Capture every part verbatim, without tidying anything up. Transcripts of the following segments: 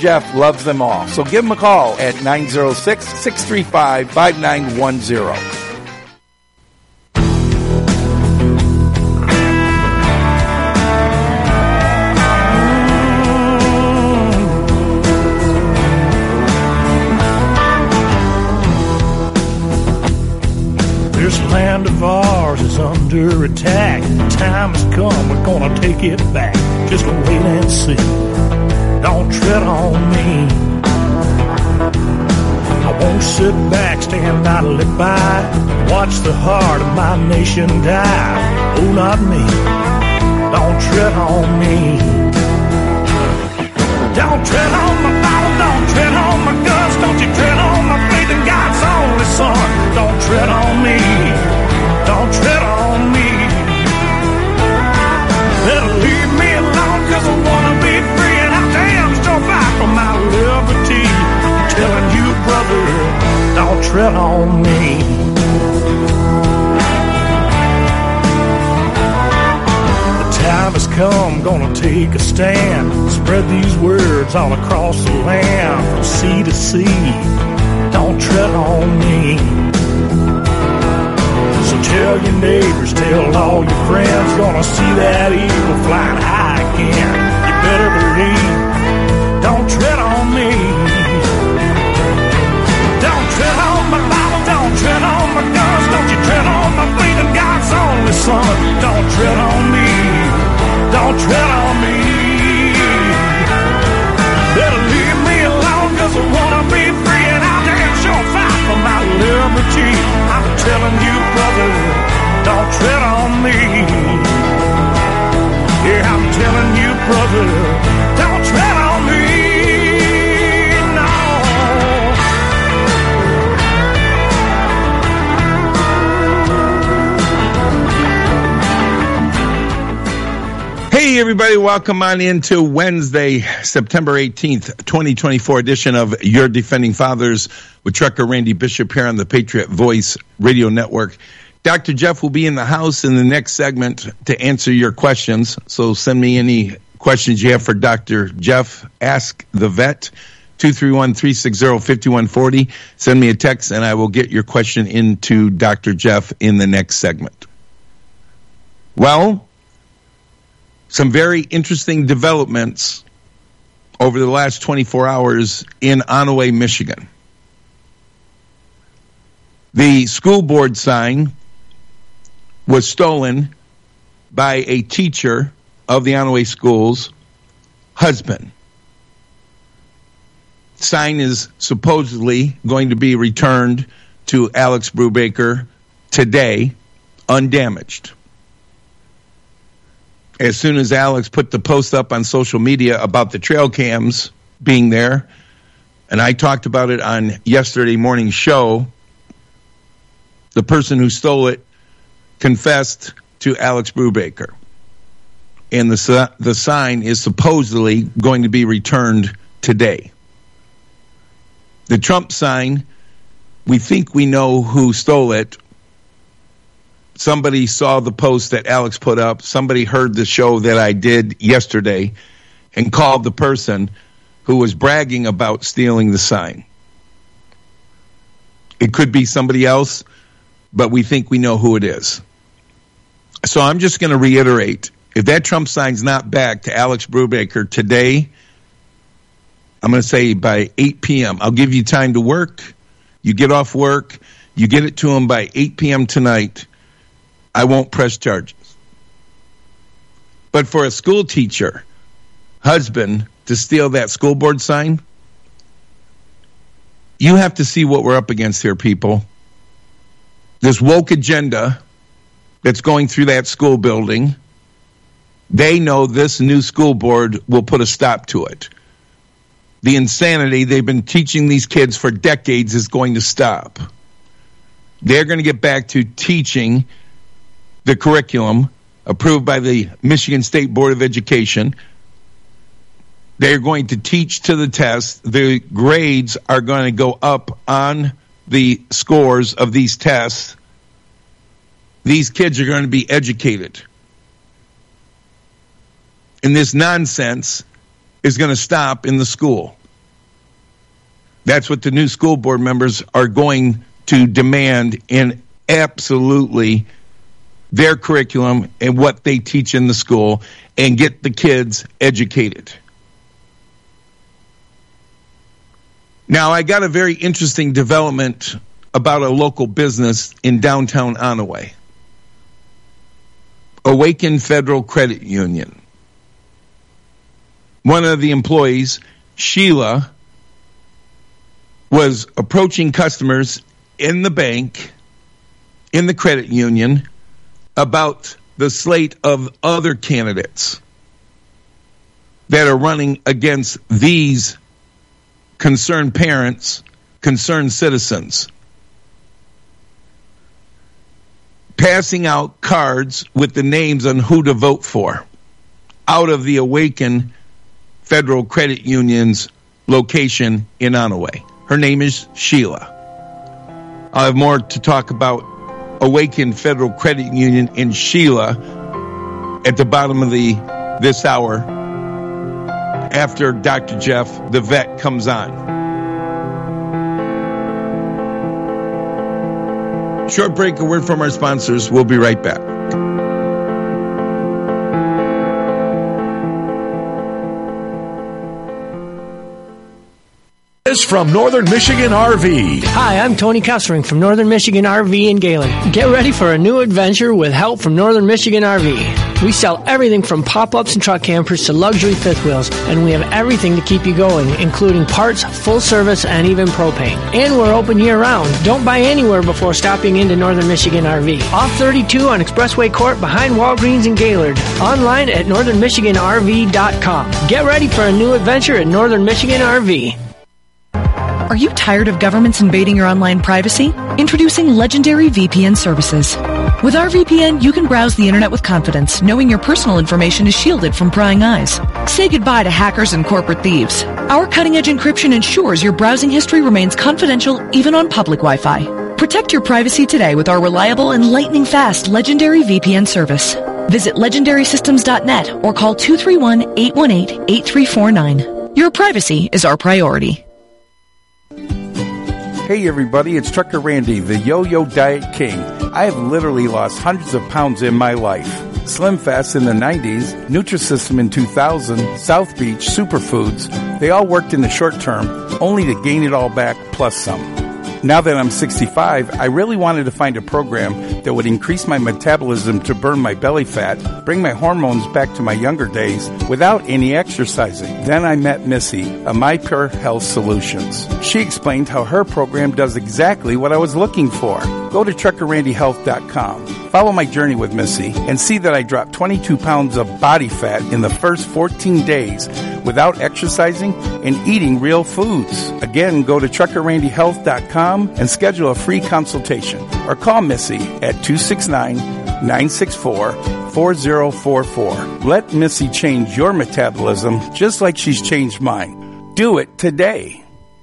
Jeff loves them all. So give him a call at nine oh six, six three five, five nine one zero. This land of ours is under attack. The time has come, we're gonna take it back. Just wait and see. Don't tread on me. I won't sit back, stand idly by, watch the heart of my nation die. Oh, not me. Don't tread on me. Don't tread on my Bible, don't tread on my guns, don't you tread on my faith in God's only Son. Don't tread on me, don't tread on me. Better leave me alone, cause I wanna be free, and I damn sure fight for my liberty. I'm telling you, brother, don't tread on me. Time has come, gonna take a stand. Spread these words all across the land, from sea to sea. Don't tread on me. So tell your neighbors, tell all your friends, gonna see that eagle flying high again. You better believe, don't tread on me. Don't tread on my Bible, don't tread on my guns, don't you tread on my faith in God's only Son. Don't tread on me. Don't tread on me. Better leave me alone, cause I wanna be free, and I'll damn sure fight for my liberty. I'm telling you, brother, don't tread on me. Yeah, I'm telling you, brother, don't tread on me. Hey, everybody, welcome on into Wednesday, September eighteenth, twenty twenty-four edition of Your Defending Fathers with Trucker Randy Bishop here on the Patriot Voice Radio Network. Doctor Jeff will be in the house in the next segment to answer your questions, so send me any questions you have for Doctor Jeff. Ask the Vet, two three one, three six zero, five one four zero. Send me a text, and I will get your question into Doctor Jeff in the next segment. Well, some very interesting developments over the last twenty-four hours in Onaway, Michigan. The school board sign was stolen by a teacher of the Onaway School's husband. Sign is supposedly going to be returned to Alex Brubaker today, undamaged. As soon as Alex put the post up on social media about the trail cams being there, and I talked about it on yesterday morning's show, the person who stole it confessed to Alex Brubaker. And the, the sign is supposedly going to be returned today. The Trump sign, we think we know who stole it. Somebody saw the post that Alex put up. Somebody heard the show that I did yesterday and called the person who was bragging about stealing the sign. It could be somebody else, but we think we know who it is. So I'm just going to reiterate, if that Trump sign's not back to Alex Brubaker today, I'm going to say by eight p.m. I'll give you time to work. You get off work. You get it to him by eight p.m. tonight. I won't press charges. But for a school teacher, husband, to steal that school board sign, you have to see what we're up against here, people. This woke agenda that's going through that school building, they know this new school board will put a stop to it. The insanity they've been teaching these kids for decades is going to stop. They're going to get back to teaching the curriculum approved by the Michigan State Board of Education. They're going to teach to the test. The grades are going to go up on the scores of these tests. These kids are going to be educated. And this nonsense is going to stop in the school. That's what the new school board members are going to demand in absolutely their curriculum and what they teach in the school, and get the kids educated. Now, I got a very interesting development about a local business in downtown Onaway. Awaken Federal Credit Union. One of the employees, Sheila, was approaching customers in the bank, in the credit union, about the slate of other candidates that are running against these concerned parents, concerned citizens, passing out cards with the names on who to vote for out of the Awaken Federal Credit Union's location in Onaway. Her name is Sheila. I'll have more to talk about Awaken Federal Credit Union in Sheila at the bottom of the this hour after Doctor Jeff, the vet, comes on. Short break, a word from our sponsors. We'll be right back. From Northern Michigan R V. Hi, I'm Tony Kessering from Northern Michigan R V in Galen. Get ready for a new adventure with help from Northern Michigan R V. We sell everything from pop-ups and truck campers to luxury fifth wheels, and we have everything to keep you going, including parts, full service, and even propane. And we're open year-round. Don't buy anywhere before stopping into Northern Michigan R V. Off thirty-two on Expressway Court behind Walgreens in Gaylord. Online at northern michigan r v dot com. Get ready for a new adventure at Northern Michigan R V. Are you tired of governments invading your online privacy? Introducing Legendary V P N services. With our V P N, you can browse the internet with confidence, knowing your personal information is shielded from prying eyes. Say goodbye to hackers and corporate thieves. Our cutting-edge encryption ensures your browsing history remains confidential even on public Wi-Fi. Protect your privacy today with our reliable and lightning-fast Legendary V P N service. Visit legendary systems dot net or call two three one, eight one eight, eight three four nine. Your privacy is our priority. Hey everybody, it's Trucker Randy, the Yo-Yo Diet King. I have literally lost hundreds of pounds in my life. Slim Fast in the nineties, Nutrisystem in two thousand, South Beach, Superfoods, they all worked in the short term, only to gain it all back plus some. Now that I'm sixty-five, I really wanted to find a program that would increase my metabolism to burn my belly fat, bring my hormones back to my younger days without any exercising. Then I met Missy of My Pure Health Solutions. She explained how her program does exactly what I was looking for. Go to trucker randy health dot com. Follow my journey with Missy and see that I dropped twenty-two pounds of body fat in the first fourteen days without exercising and eating real foods. Again, go to trucker randy health dot com and schedule a free consultation or call Missy at two six nine, nine six four, four zero four four. Let Missy change your metabolism just like she's changed mine. Do it today.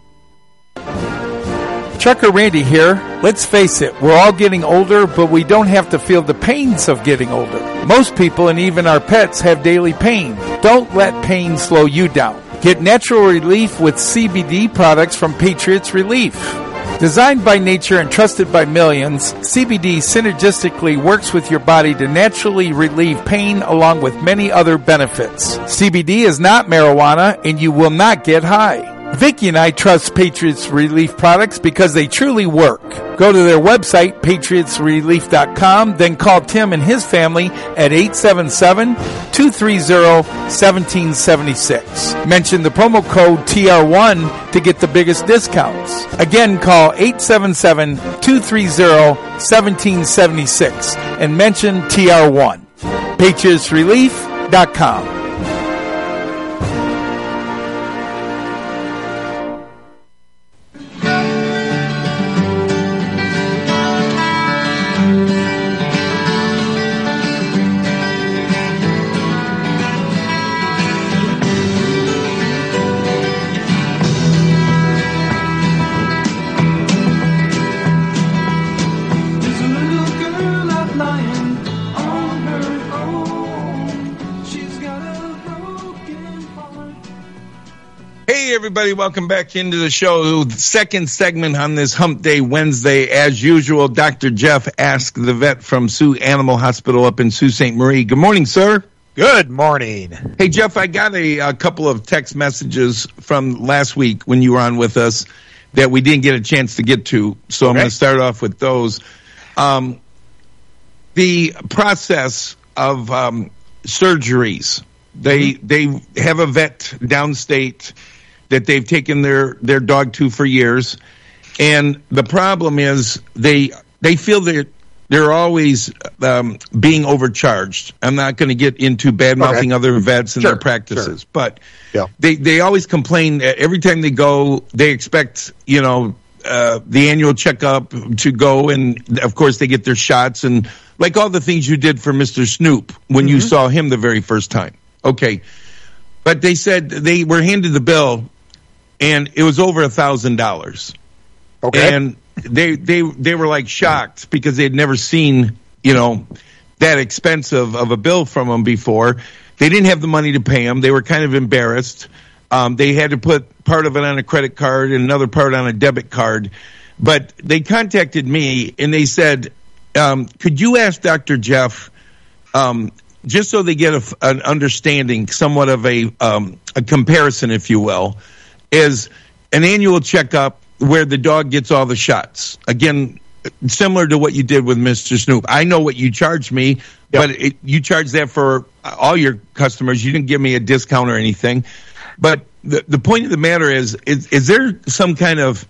Trucker Randy here. Let's face it, we're all getting older, but we don't have to feel the pains of getting older. Most people and even our pets have daily pain. Don't let pain slow you down. Get natural relief with C B D products from Patriots Relief. Designed by nature and trusted by millions, C B D synergistically works with your body to naturally relieve pain along with many other benefits. C B D is not marijuana and you will not get high. Vicki and I trust Patriots Relief products because they truly work. Go to their website, patriots relief dot com, then call Tim and his family at eight seven seven, two three zero, one seven seven six. Mention the promo code T R one to get the biggest discounts. Again, call eight seven seven, two three zero, one seven seven six and mention T R one. patriots relief dot com. She's got a everybody. Welcome back into the show. Second segment on this Hump Day Wednesday. As usual, Doctor Jeff Ask the Vet from Sioux Animal Hospital up in Sault Ste. Marie. Good morning, sir. Good morning. Hey, Jeff, I got a, a couple of text messages from last week when you were on with us that we didn't get a chance to get to, so okay. I'm going to start off with those. Um, the process of um, surgeries, they mm-hmm. they have a vet downstate that they've taken their, their dog to for years, and the problem is they they feel that they're always um, being overcharged. I'm not going to get into bad-mouthing okay. other vets and sure, their practices, sure. but yeah. they, they always complain that every time they go, they expect, you know, uh, the annual checkup to go, and, of course, they get their shots, and like all the things you did for Mister Snoop when mm-hmm. you saw him the very first time. Okay. But they said they were handed the bill, and it was over a thousand dollars. Okay. And they they they were like shocked because they had never seen, you know, that expensive of a bill from them before. They didn't have the money to pay them. They were kind of embarrassed. Um, they had to put part of it on a credit card and another part on a debit card. But they contacted me and they said, um, could you ask Doctor Jeff, um, just so they get a, an understanding, somewhat of a um, a comparison, if you will, is an annual checkup where the dog gets all the shots. Again, similar to what you did with Mister Snoop. I know what you charged me, yep. but it, you charged that for all your customers. You didn't give me a discount or anything. But the, the point of the matter is, is, is there some kind of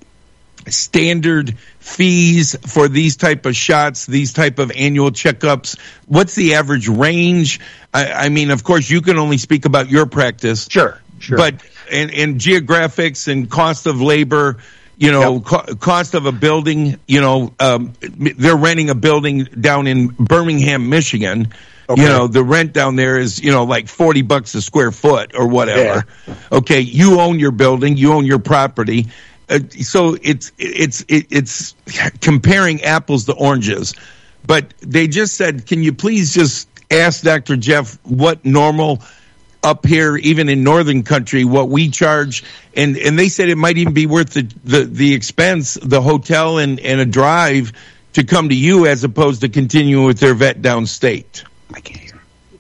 standard fees for these type of shots, these type of annual checkups? What's the average range? I, I mean, of course, you can only speak about your practice. Sure, sure. But and, and geographics and cost of labor, you know, yep. co- cost of a building, you know, um, they're renting a building down in Birmingham, Michigan. Okay. You know, the rent down there is, you know, like forty bucks a square foot or whatever. Yeah. Okay, you own your building, you own your property. Uh, so it's it's it's comparing apples to oranges. But they just said, can you please just ask Doctor Jeff what normal up here, even in northern country, what we charge? And and they said it might even be worth the, the, the expense, the hotel and, and a drive to come to you as opposed to continuing with their vet downstate. I can't hear.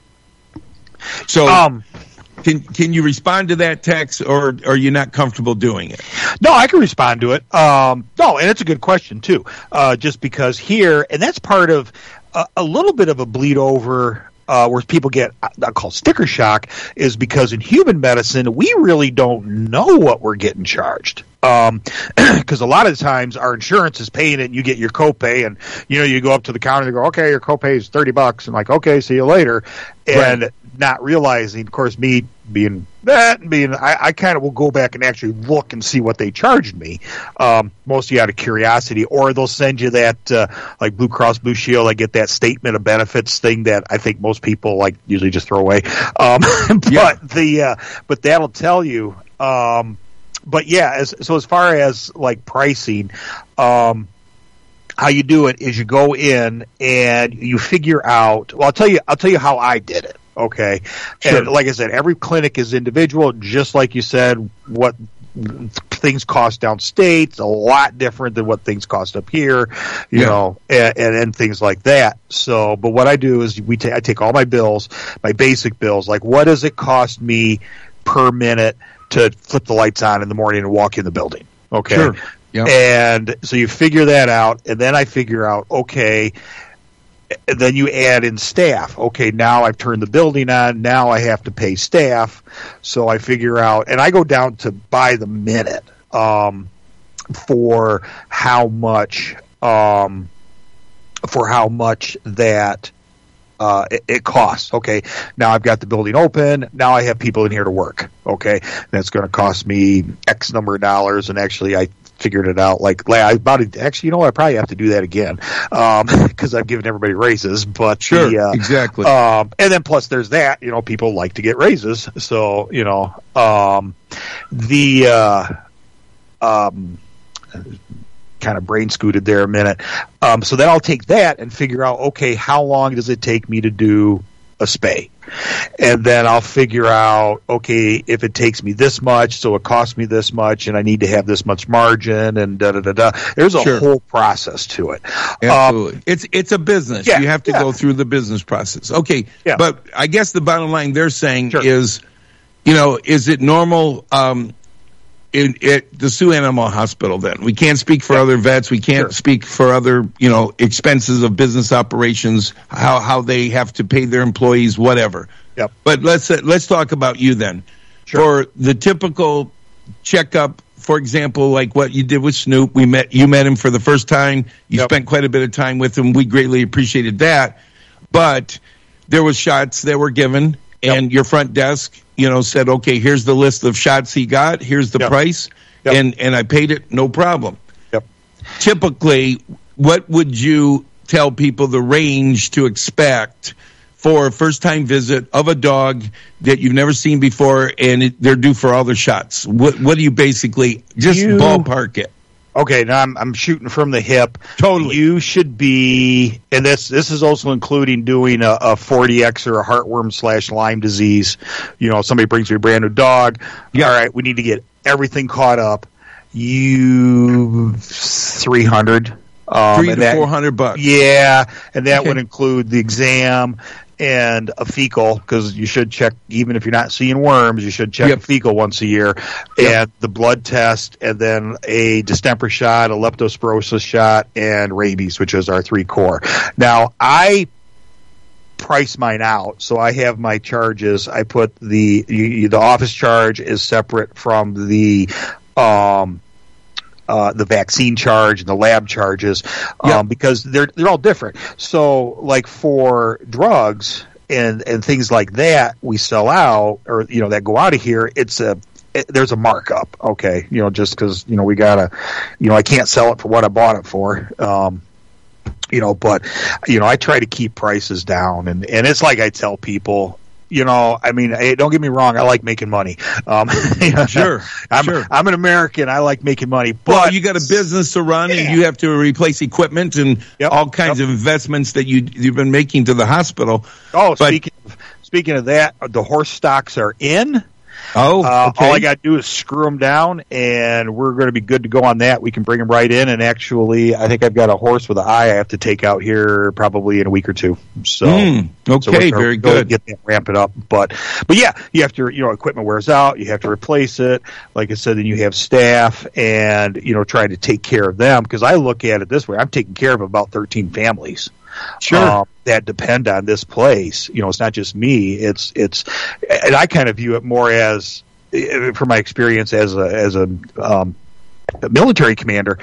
So um, can can you respond to that text, or, or are you not comfortable doing it? No, I can respond to it. Um, no, and it's a good question, too, uh, just because here, and that's part of uh, a little bit of a bleed over Uh, where people get, I call sticker shock, is because in human medicine, we really don't know what we're getting charged. Um, because a lot of the times our insurance is paying it and you get your copay, and, you know, you go up to the counter and they go, okay, your copay is thirty bucks. And like, okay, see you later. And right. not realizing, of course, me being that, being, I, I kind of will go back and actually look and see what they charged me. Um, mostly out of curiosity, or they'll send you that, uh, like Blue Cross Blue Shield, I get that statement of benefits thing that I think most people like usually just throw away. Um, but yeah. the, uh, but that'll tell you, um, but yeah, as, so as far as like pricing, um, how you do it is you go in and you figure out, well, I'll tell you, I'll tell you how I did it. Okay. Sure. And like I said, every clinic is individual, just like you said, what things cost downstate, a lot different than what things cost up here, you yeah. know, and, and, and things like that. So, but what I do is we ta- I take all my bills, my basic bills, like what does it cost me per minute to flip the lights on in the morning and walk in the building? Okay. Sure. Yep. And so you figure that out, and then I figure out, okay, and then you add in staff. Okay, now I've turned the building on. Now I have to pay staff. So I figure out, and I go down to by the minute um, for how much um, for how much that uh, it, it costs. Okay, now I've got the building open. Now I have people in here to work. Okay, that's going to cost me X number of dollars, and actually I figured it out like about it. Actually, you know what? I probably have to do that again because um, I've given everybody raises. But sure, the, uh, exactly. Um, and then plus there's that. You know, people like to get raises, so you know um, the uh, um, kind of brain scooted there a minute. Um, so then I'll take that and figure out, okay, how long does it take me to do a spay. And then I'll figure out, okay, if it takes me this much, so it costs me this much, and I need to have this much margin, and da da da da. There's a Sure. whole process to it. Absolutely. Um, it's it's a business. yeah, you have to yeah. go through the business process. Okay. Yeah. But I guess the bottom line they're saying Sure. is, you know, is it normal um, in at the Sioux Animal Hospital then? We can't speak for Yeah. other vets. We can't Sure. speak for other, you know, expenses of business operations, how how they have to pay their employees, whatever. Yep. But let's uh, let's talk about you then. Sure. For the typical checkup, for example, like what you did with Snoop, we met you met him for the first time. You Yep. spent quite a bit of time with him. We greatly appreciated that. But there was shots that were given, and Yep. your front desk, you know, said, "Okay, here's the list of shots he got. Here's the Yep. price," Yep. and and I paid it, no problem. Yep. Typically, what would you tell people the range to expect for a first-time visit of a dog that you've never seen before, and it, they're due for all their shots? What what do you basically just You- ballpark it? Okay, now I'm I'm shooting from the hip. Totally. You should be, and this this is also including doing a, a forty X or a heartworm slash Lyme disease. You know, somebody brings you a brand new dog. Yeah. All right, we need to get everything caught up. You three hundred. Um, Three and to that- four hundred bucks. Yeah, and that Okay. would include the exam and a fecal, because you should check, even if you're not seeing worms, you should check Yep. a fecal once a year, Yep. and the blood test, and then a distemper shot, a leptospirosis shot, and rabies, which is our three core. Now, I price mine out, so I have my charges. I put the you, the office charge is separate from the um, uh, the vaccine charge and the lab charges, um, Yep. because they're they're all different. So, like for drugs and and things like that, we sell out, or you know, that go out of here. It's a it, there's a markup, okay, you know, just because you know we gotta, you know, I can't sell it for what I bought it for. Um, You know, but you know, I try to keep prices down, and, and it's like I tell people, you know, I mean, hey, don't get me wrong, I like making money. Um, Sure, I'm, sure. I'm an American. I like making money, but Well, you got a business to run, Yeah. and you have to replace equipment and Yep, all kinds yep. of investments that you you've been making to the hospital. oh, but- speaking of, speaking of that, the horse stocks are in. Oh, Uh, okay. All I got to do is screw them down, and we're going to be good to go on that. We can bring them right in, and actually, I think I've got a horse with an eye I have to take out here probably in a week or two. So, Mm, okay, so we're gonna very go good. Get that, ramp it up, but but yeah, you have to, you know, equipment wears out, you have to replace it. Like I said, then you have staff, and you know, try to take care of them, because I look at it this way: I'm taking care of about thirteen families. Sure. Um, that depend on this place. You know, it's not just me. It's it's, and I kind of view it more as, eh, from my experience as a as a, um, a military commander,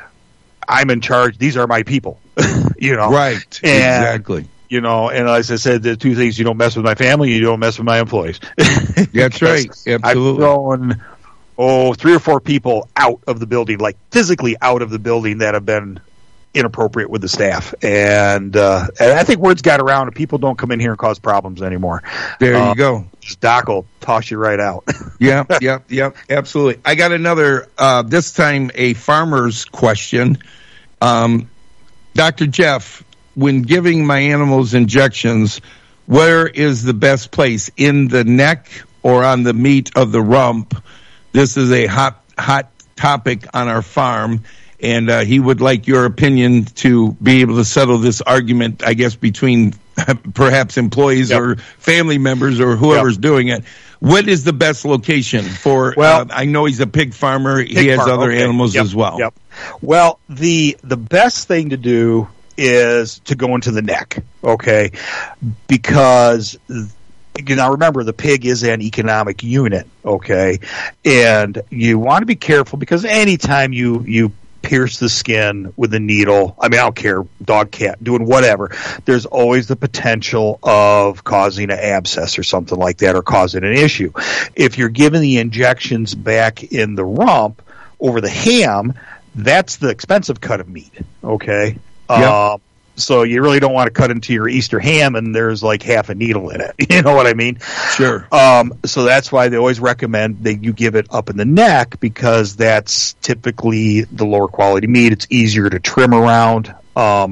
I'm in charge. These are my people. You know, Right, And, exactly. You know, and as I said, the two things: you don't mess with my family, you don't mess with my employees. That's right. I've Absolutely. thrown oh three or four people out of the building, like physically out of the building, that have been inappropriate with the staff, and uh, and I think word's got around, and people don't come in here and cause problems anymore. There Uh, you go. Just Doc will toss you right out. Yeah, yeah, yeah, absolutely. I got another, uh, this time a farmer's question. Um, Doctor Jeff, when giving my animals injections, where is the best place, in the neck or on the meat of the rump? This is a hot, hot topic on our farm, and uh, he would like your opinion to be able to settle this argument, I guess, between perhaps employees Yep. or family members or whoever's Yep. doing it. What is the best location for? Well- uh, I know he's a pig farmer. he Pig has farm, other okay. animals Yep, as well. Yep. Well, the the best thing to do is to go into the neck, okay? Because you now remember, the pig is an economic unit, okay? And you want to be careful, because anytime you you pierce the skin with a needle, I mean, I don't care, dog, cat, doing whatever, there's always the potential of causing an abscess or something like that, or causing an issue. If you're giving the injections back in the rump over the ham, that's the expensive cut of meat, okay? Yep. Um, so you really don't want to cut into your Easter ham and there's like half a needle in it. You know what I mean? Sure. Um, so that's why they always recommend that you give it up in the neck, because that's typically the lower quality meat. It's easier to trim around. Um,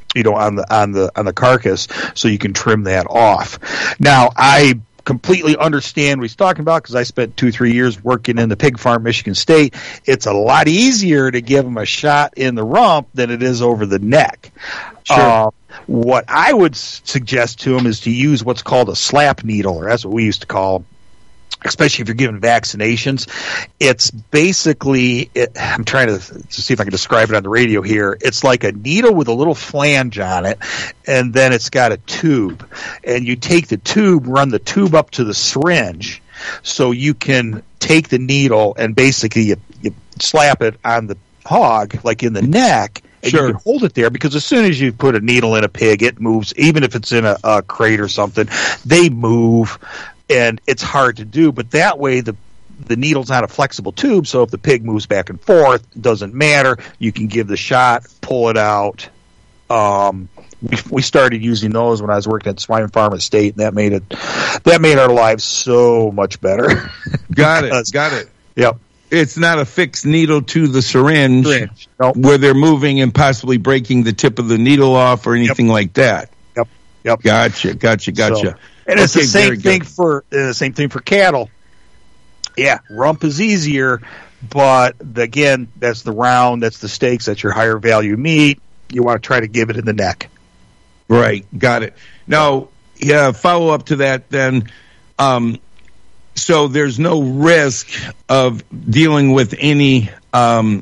you know, on the on the on the carcass, so you can trim that off. Now, I completely understand what he's talking about because I spent two, three years working in the pig farm, Michigan State. It's a lot easier to give them a shot in the rump than it is over the neck. Sure. Uh, what I would suggest to them is to use what's called a slap needle, or that's what we used to call them, especially if you're giving vaccinations. It's basically, it, I'm trying to, to see if I can describe it on the radio here. It's like a needle with a little flange on it, and then it's got a tube. And you take the tube, run the tube up to the syringe, so you can take the needle and basically you, you slap it on the hog, like in the neck, and sure. you can hold it there, because as soon as you put a needle in a pig, it moves. Even if it's in a, a crate or something, they move. And it's hard to do, but that way the the needle's not a flexible tube, so if the pig moves back and forth, it doesn't matter. You can give the shot, pull it out. Um, we, we started using those when I was working at Swine Farm at State, and that made it that made our lives so much better. Got because, it. Got it. Yep. It's not a fixed needle to the syringe, syringe. Nope. where they're moving and possibly breaking the tip of the needle off or anything yep. like that. Yep. Yep. Gotcha. Gotcha. Gotcha. So, And it's okay, the same thing good. for uh, the same thing for cattle. Yeah, rump is easier, but the, again, that's the round, that's the steaks, that's your higher value meat. You want to try to give it in the neck. Right, got it. Now, yeah, follow up to that then. Um, so there's no risk of dealing with any um,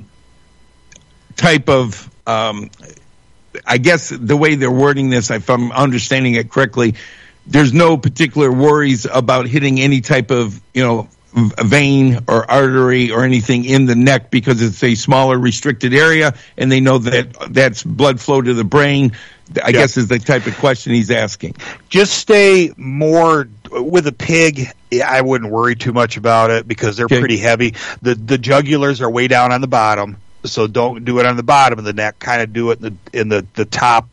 type of. Um, I guess the way they're wording this, if I'm understanding it correctly, there's no particular worries about hitting any type of, you know, vein or artery or anything in the neck, because it's a smaller restricted area and they know that that's blood flow to the brain. I yeah. guess is the type of question he's asking. Just stay more with a pig. I wouldn't worry too much about it because they're okay. pretty heavy. The the jugulars are way down on the bottom. So don't do it on the bottom of the neck. Kind of do it in the in the, the top,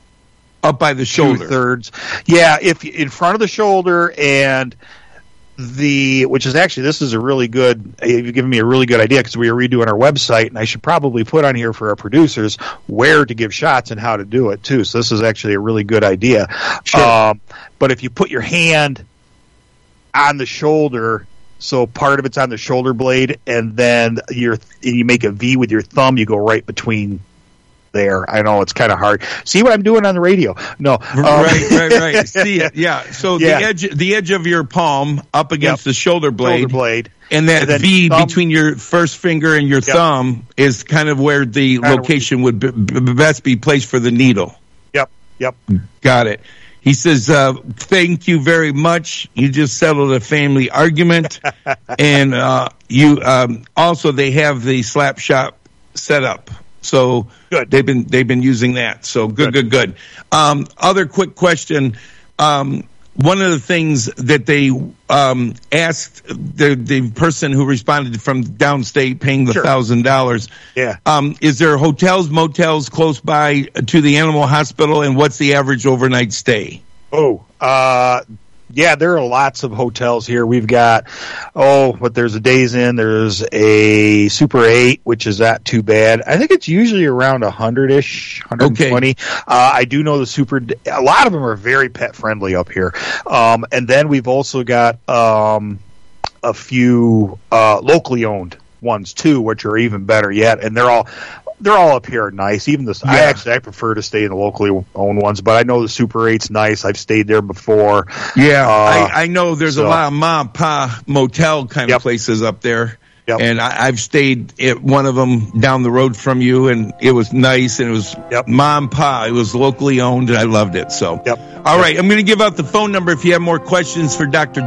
up by the shoulder, two thirds. Yeah, if in front of the shoulder, and the which is actually this is a really good. You've given me a really good idea because we are redoing our website, and I should probably put on here for our producers where to give shots and how to do it too. So this is actually a really good idea. Sure. Um, but if you put your hand on the shoulder. So part of it's on the shoulder blade, and then your you make a V with your thumb. You go right between there. I know it's kind of hard. See what I'm doing on the radio? No, um, right, right, right. See it? Yeah. So yeah. the edge, the edge of your palm up against yep. the shoulder blade, shoulder blade, and that and V thumb. between your first finger and your yep. thumb is kind of where the kind location would be, b- best be placed for the needle. Yep. Yep. Got it. He says, uh, thank you very much. You just settled a family argument. and uh, you um, also, they have the slap shop set up. So good. they've been they've been using that. So good, good, good. good. Um, other quick question. Um, one of the things that they um, asked the the person who responded from downstate paying the sure. thousand dollars. Yeah. Um, is there hotels, motels close by to the animal hospital, and what's the average overnight stay? Oh, uh, yeah, there are lots of hotels here. We've got, oh, but there's a Days Inn. There's a Super eight, which is not too bad. I think it's usually around one hundred-ish, one hundred twenty. Okay. Uh, I do know the Super, a lot of them are very pet-friendly up here. Um, and then we've also got um, a few uh, locally owned ones, too, which are even better yet. And they're all... They're all up here nice. Even this, yeah. I actually I prefer to stay in the locally owned ones, but I know the Super eight's nice. I've stayed there before. Yeah, uh, I, I know there's so. a lot of mom pa motel kind yep. of places up there, yep. and I, I've stayed at one of them down the road from you, and it was nice, and it was yep. mom pa. It was locally owned, and I loved it. So, yep. all yep. right, I'm going to give out the phone number if you have more questions for Doctor